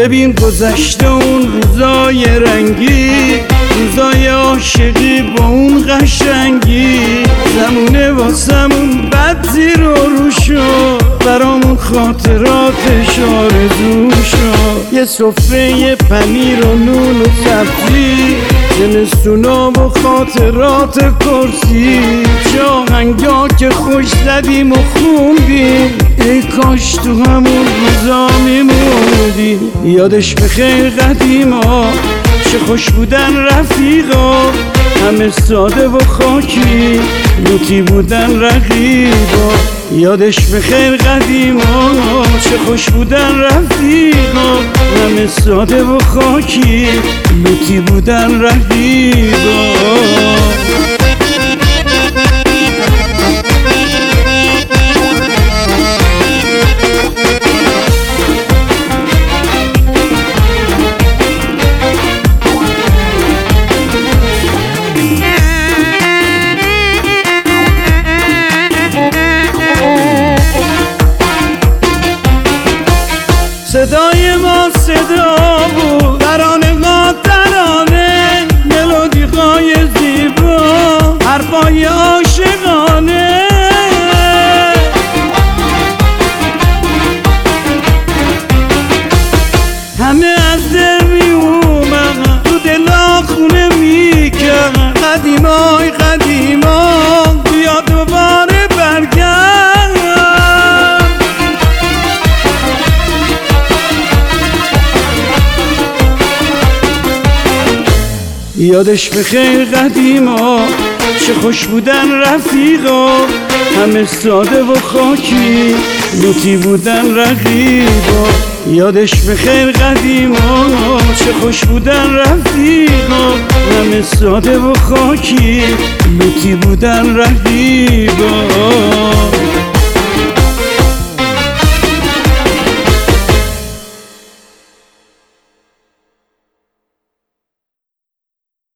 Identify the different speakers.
Speaker 1: ببین گذشته اون روزای رنگی، روزای عاشقی با اون قشنگی، زمونه واسمون بد زیر و رو شد، برامون خاطراتش آرزو شد. یه سفره پنیر و نون و سبزی، زمستونا و خاطرات کرسی، چه آهنگا که خوش زدیم و خوندیم، ای کاش تو همون روزا میموندیم. یادش بخیر قدیما، چه خوش بودن رفیقا، همه ساده و خاکی، لوتی بودن رقیبا. یادش بخیر قدیما، چه خوش بودن رفیقا، همه ساده و خاکی، لوتی بودن رقیبا. صدای ما صدا بود، ترانه ها ترانه، ملودی های زیبا، حرفای عاشقانه. همه از دل می اومد، تو دلا خونه می کرد، قدیمای قدیما بیا دوباره برگرد. یادش بخیر قدیما، چه خوش بودن رفیقا، همه ساده و خاکی، لوتی بودن رقیبا. یادش بخیر قدیما، چه خوش بودن رفیقا، همه ساده و خاکی، لوتی بودن رقیبا.